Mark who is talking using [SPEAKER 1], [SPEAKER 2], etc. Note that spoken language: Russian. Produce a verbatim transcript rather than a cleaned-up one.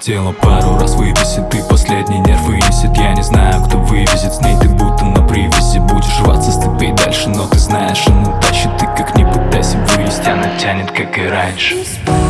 [SPEAKER 1] Тело пару раз выбесит, ты последний нерв вынесет. Я не знаю, кто вывезет, с ней ты будто на привязи. Будешь рваться с цепей дальше, но ты знаешь, она тащит. Ты как не пытайся вывести, она тянет, как и раньше.